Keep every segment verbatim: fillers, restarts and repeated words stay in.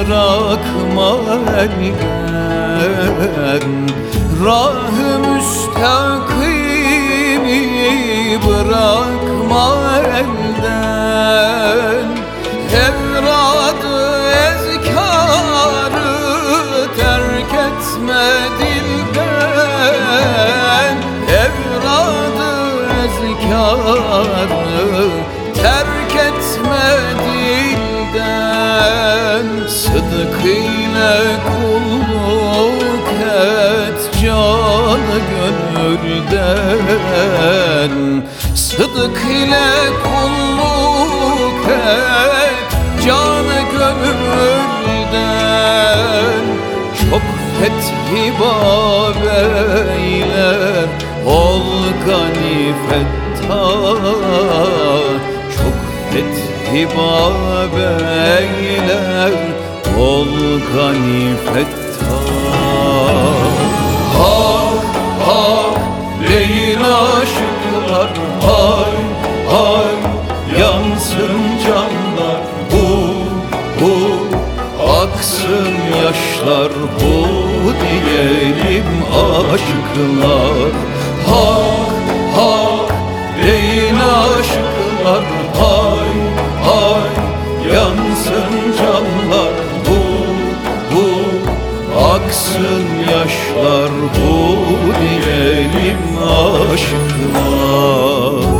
bırakma elden, rah-ı müstakimi bırakma elden. Evrad-ı ezkarı terk etme dilden, evrad-ı ezkarı terk etme dilden. Sıdk ile kulluk et canı gönülden, sıdk ile kulluk et canı gönülden. Çok fethi bab eyler ol gani fettah, çok fethi bab eyler ol gani fettah. Hak hak değil aşıklar, hay hay yansın canlar, hu hu aksın yaşlar, hu diyelim aşıklar. Hak hak değil aşıklar, hay hay yansın canlar, hu hu aksın yaşlar, hu diyelim aşıklar.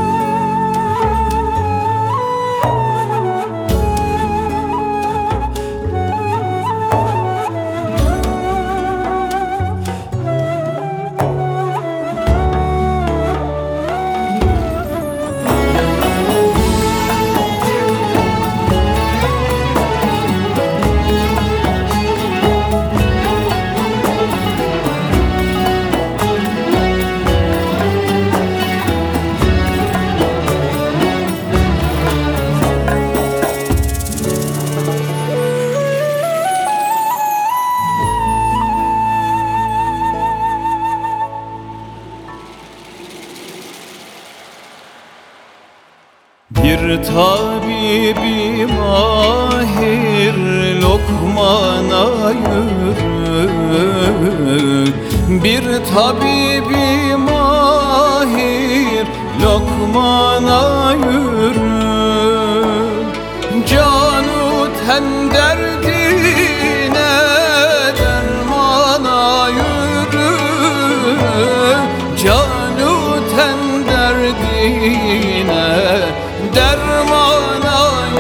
Bir tabibi mahir lokmana yürür, bir tabibi mahir lokmana yürür. Canu ten derdine dermana yürür, canu ten derdine dermana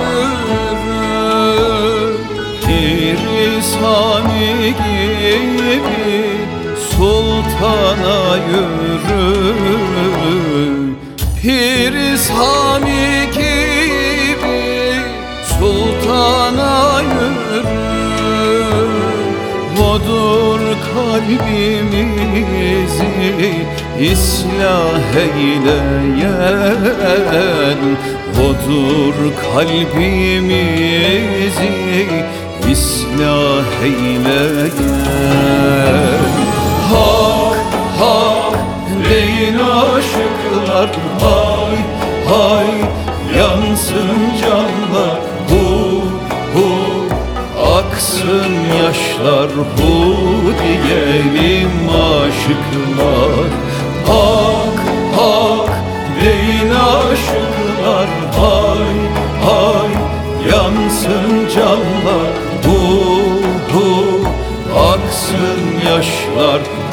yürür. Pir-i Sami gibi sultana yürür, Pir-i Sami gibi sultana yürür. Odur kalbimizi islah eyleyen, odur kalbimizi islah eyleyen. Hak hak değil aşıklar, hay hay yansın canlar, hu hu aksın yaşlar, hu diyelim aşıklar. Hak hak değil aşıklar, hay hay yansın canlar, hu hu aksın yaşlar,